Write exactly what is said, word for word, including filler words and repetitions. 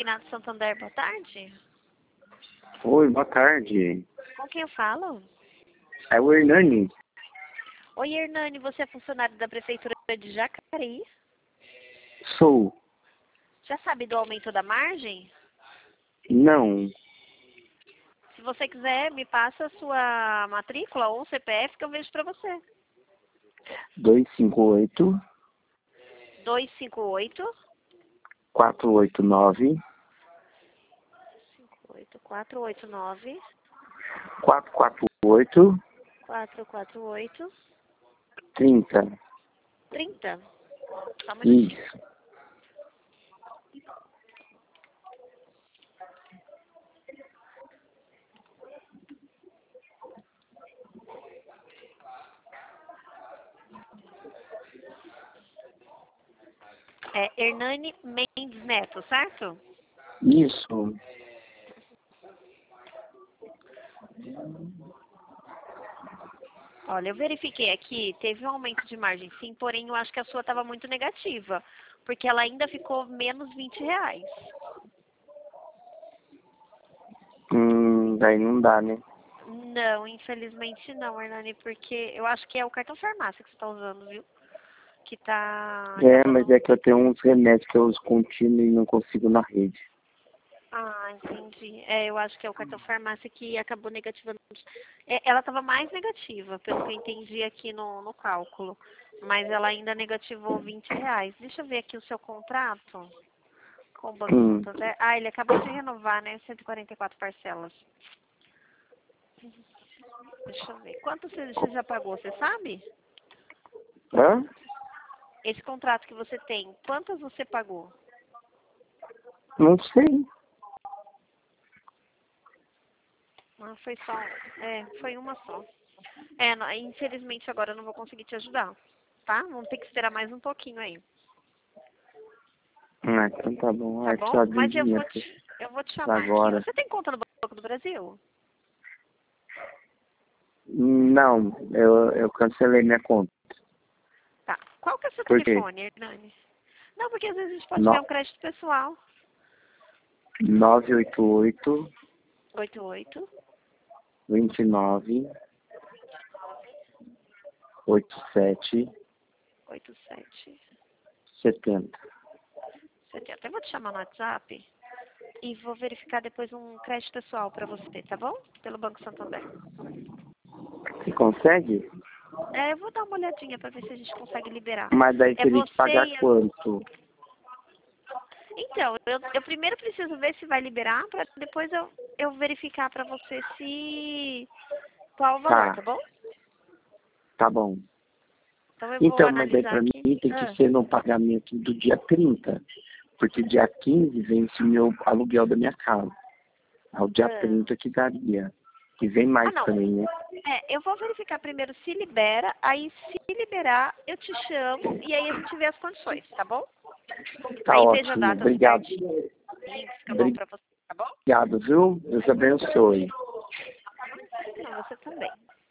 Consignado Santander, boa tarde. Oi, boa tarde. Com quem eu falo? É o Hernani. Oi, Hernani, você é funcionário da Prefeitura de Jacareí? Sou. Já sabe do aumento da margem? Não. Se você quiser, me passa a sua matrícula ou C P F que eu vejo pra você. dois cinco oito, dois cinco oito, quatro oito nove, quatro oito nove, quatro quatro oito, quatro quatro oito, trinta. trinta. Só um minutinho. Isso. É Hernani Mendes Neto, certo? Isso. Olha, eu verifiquei aqui, teve um aumento de margem sim, porém eu acho que a sua estava muito negativa, porque ela ainda ficou menos vinte reais. Hum, daí não dá, né? Não, infelizmente não, Hernani, porque eu acho que é o cartão farmácia que você está usando, viu? Que tá... É, tá mas dando... é que eu tenho uns remédios que eu uso contínuo e não consigo na rede. Ah, entendi. É, eu acho que é o cartão farmácia que acabou negativando. É, ela estava mais negativa, pelo que eu entendi aqui no, no cálculo. Mas ela ainda negativou vinte reais. Deixa eu ver aqui o seu contrato com o Banco Hum. Santander. Ah, ele acabou de renovar, né? cento e quarenta e quatro parcelas. Deixa eu ver. Quanto você, você já pagou, você sabe? Hã? Esse contrato que você tem, quantas você pagou? Não sei. Ah, foi só... É, foi uma só. É, não, infelizmente agora eu não vou conseguir te ajudar, tá? Vamos ter que esperar mais um pouquinho aí. Ah, então tá bom. Tá Ah, que bom? eu Mas eu devia vou ser te, eu vou te chamar aqui. agora. Você tem conta no Banco do Brasil? Não, eu, eu cancelei minha conta. Tá. Qual que é o seu Por quê? telefone, Hernani? Não, porque às vezes a gente pode No, ver um crédito pessoal. nove oito oito, oito oito, vinte e nove, oito sete, oito sete, setenta. setenta. Eu vou te chamar no WhatsApp e vou verificar depois um crédito pessoal pra você, tá bom? Pelo Banco Santander. Você consegue? É, eu vou dar uma olhadinha pra ver se a gente consegue liberar. Mas daí É teria que você pagar e a... quanto? Então, eu, eu primeiro preciso ver se vai liberar pra depois eu, eu verificar pra você se... qual o valor, Tá, tá bom? tá bom. Então eu vou Então, mas daí analisar pra mim aqui. tem que Ah, ser no pagamento do dia trinta, porque dia quinze vence o meu aluguel da minha casa. Ao dia ah. trinta que daria. Que vem Ah, mais não. também, né? É, eu vou verificar primeiro se libera, aí se liberar, eu te chamo e aí a gente vê as condições, tá bom? Tá Aí veja a ótimo, data obrigado. certinho, fica bom pra você, tá bom? Obrigado, viu? Deus abençoe. Não, você também.